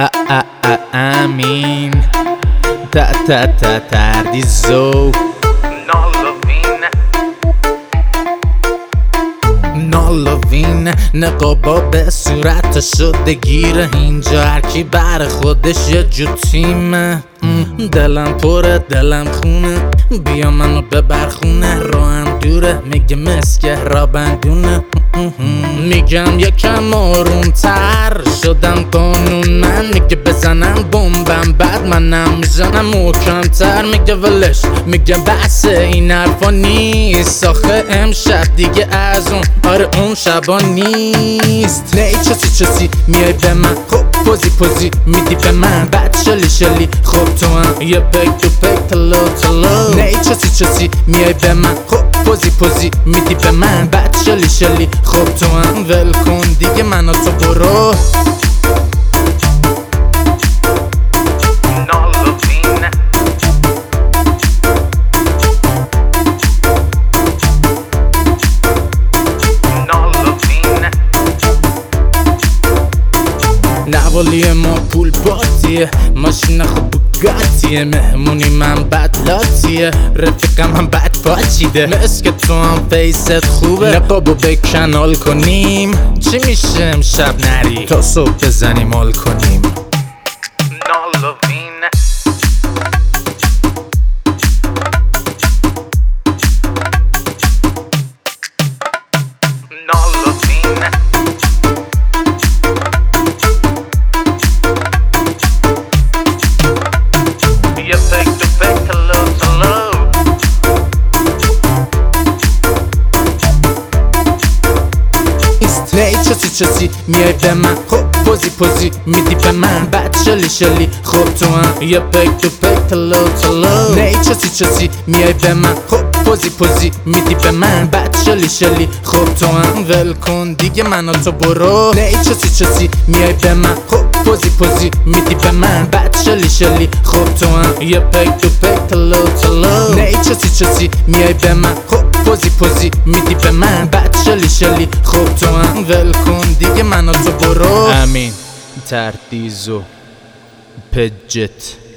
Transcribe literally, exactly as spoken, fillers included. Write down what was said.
امین تا تا تا تردیزو نالوین نقابا به صورت شده گیره اینجا هرکی بر خودش یه جو تیمه. دلم پره دلم خونه بیا منو ببر خونه راهم دوره میگه مسکه را بندونه میگم یکم آروم تر شدم قانون من میگه بزنم بمبم بعد منم میزنم محکم تر میگه ولش میگه بحث این حرفا نیست آخه امشب دیگه از اون آره اون شبا نیست. نه چسی چسی میای به من خب پوزی پوزی میدی به من بعد شلی شلی خب تو هم یه پک تو پک تلو تلو. نه چسی چسی میای به من خب پوزی پوزی میدی به من بعد شلی شلی خب تو هم ول کن دیگه منو تو برو. نوالی ما پول باتیه ماشین خوب بگاتیه مهمونی من بد لاتیه رفیقم هم بد پاچیده مسک تو هم فیست خوبه نقابو بکن حال کنیم چی میشه امشب نری تا صبح بزنیم حال کنیم. نالوین نه چسی چسی میای به من خب پوزی پوزی میدی به من بعد شلی شلی خب تو هم یه پک تو پک تلو تلو. نه چسی چسی میای به من خب پوزی پوزی میدی به من بعد شلی شلی خب تو هم ول کن دیگه منو تو برو. نه چسی چسی میای به من خب پوزی پوزی میدی به من بعد شلی شلی خب تو هم یه پک تو پک تلو تلو. نه چسی چسی میای به من خب پوزی پوزی میدی به من بعد شلی شلی خب تو هم ول کن دیگه منو تو برو. امین تردیزو پجت